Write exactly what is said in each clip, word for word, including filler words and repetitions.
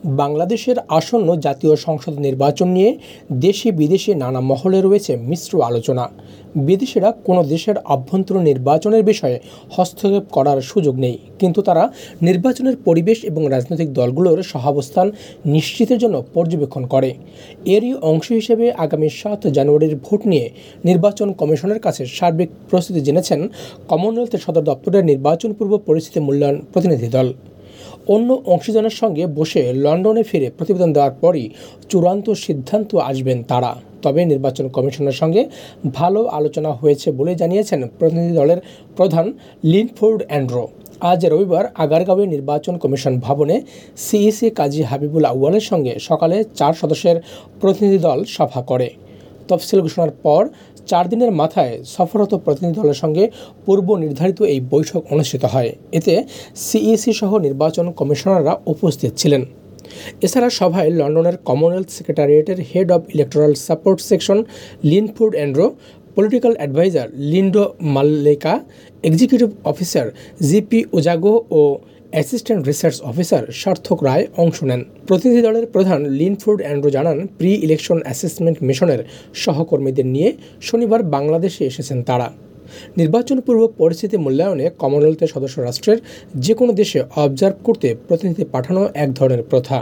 বাংলাদেশের আসন্ন জাতীয় সংসদ নির্বাচন নিয়ে দেশে বিদেশে নানা মহলে রয়েছে মিশ্র আলোচনা। বিদেশিরা কোনো দেশের আভ্যন্তরীণ নির্বাচনের বিষয়ে হস্তক্ষেপ করার সুযোগ নেই, কিন্তু তারা নির্বাচনের পরিবেশ এবং রাজনৈতিক দলগুলোর সহাবস্থান নিশ্চিতের জন্য পর্যবেক্ষণ করে। এরই অংশ হিসেবে আগামী সাত জানুয়ারির ভোট নিয়ে নির্বাচন কমিশনের কাছে সার্বিক প্রস্তুতি জেনেছেন কমনওয়েলথ সদর দপ্তরের নির্বাচন পূর্ব পরিস্থিতি মূল্যায়ন প্রতিনিধি দল। অন্য অংশীজনের সঙ্গে বসে লন্ডনে ফিরে প্রতিবেদন দেওয়ার পরই চূড়ান্ত সিদ্ধান্ত আসবেন তারা। তবে নির্বাচন কমিশনের সঙ্গে ভালো আলোচনা হয়েছে বলে জানিয়েছেন প্রতিনিধি দলের প্রধান লিনফোর্ড অ্যান্ড্রো। আজ রবিবার আগারগাঁওয়ে নির্বাচন কমিশন ভবনে সিইসি কাজী হাবিবুল আউয়ালের সঙ্গে সকালে চার সদস্যের প্রতিনিধি দল সভা করে। তফসিল ঘোষণার পর চার দিনের মাথায় সফররত প্রতিনিধি দলের সঙ্গে পূর্ব নির্ধারিত এই বৈঠক অনুষ্ঠিত হয়। এতে সিইসি সহ নির্বাচন কমিশনাররা উপস্থিত ছিলেন। এছাড়া সভায় লন্ডনের কমনওয়েলথ সেক্রেটারিয়েটের head of electoral support section Linford Andrew, political adviser Lindo Malleka, executive officer Jipi Ojago ও assistant research officer Sarthak Roy অংশ নেন। প্রতিনিধি দলের প্রধান লিনফোর্ড অ্যান্ড্রো জানান, প্রি ইলেকশন অ্যাসেসমেন্ট মিশনের সহকর্মীদের নিয়ে শনিবার বাংলাদেশে এসেছেন তারা। নির্বাচন পূর্ব পরিস্থিতি মূল্যায়নে কমনওয়েলথের সদস্য রাষ্ট্রের যে কোনো দেশে অবজার্ভ করতে প্রতিনিধি পাঠানো এক ধরনের প্রথা।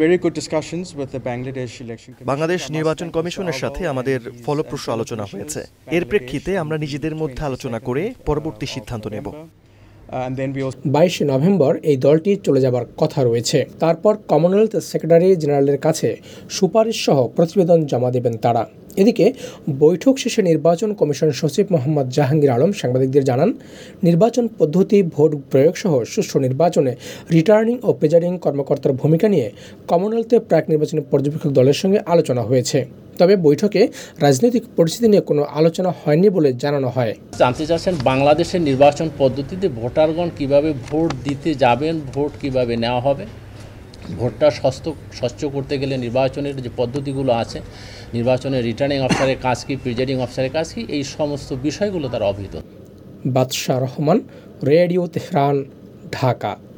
বাংলাদেশ নির্বাচন কমিশনের সাথে আমাদের ফলপ্রসূ আলোচনা হয়েছে। এর প্রেক্ষিতে আমরা নিজেদের মধ্যে আলোচনা করে পরবর্তী সিদ্ধান্ত নেব। বাইশে নভেম্বর এই দলটি চলে যাবার কথা রয়েছে। তারপর কমনওয়েলথ সেক্রেটারি জেনারেলের কাছে সুপারিশ সহ প্রতিবেদন জমা দেবেন তারা। এদিকে বৈঠক শেষে নির্বাচন কমিশন সচিব মোহাম্মদ জাহাঙ্গীর আলম সাংবাদিকদের জানান, নির্বাচন পদ্ধতি, ভোট প্রয়োগ সহ সুষ্ঠু নির্বাচনে রিটার্নিং ও প্রিজাইডিং কর্মকর্তার ভূমিকা নিয়ে কমনওয়েলথের প্রাক নির্বাচনী পর্যবেক্ষক দলের সঙ্গে আলোচনা হয়েছে। তবে বৈঠকে রাজনৈতিক পরিস্থিতি নিয়ে কোনো আলোচনা হয়নি বলে জানানো হয়। জানতে চাচ্ছেন বাংলাদেশের নির্বাচন পদ্ধতিতে ভোটারগণ কিভাবে ভোট দিতে যাবেন, ভোট কিভাবে নেওয়া হবে, ভোটটা স্বচ্ছ স্বচ্ছ করতে গেলে নির্বাচনের যে পদ্ধতিগুলো আছে, নির্বাচনের রিটার্নিং অফিসারের কাজ কী, প্রিজাইডিং অফিসারের কাজ কী, এই সমস্ত বিষয়গুলো তারা অবহিত। Badsha Rahman, radio Tehran, Dhaka.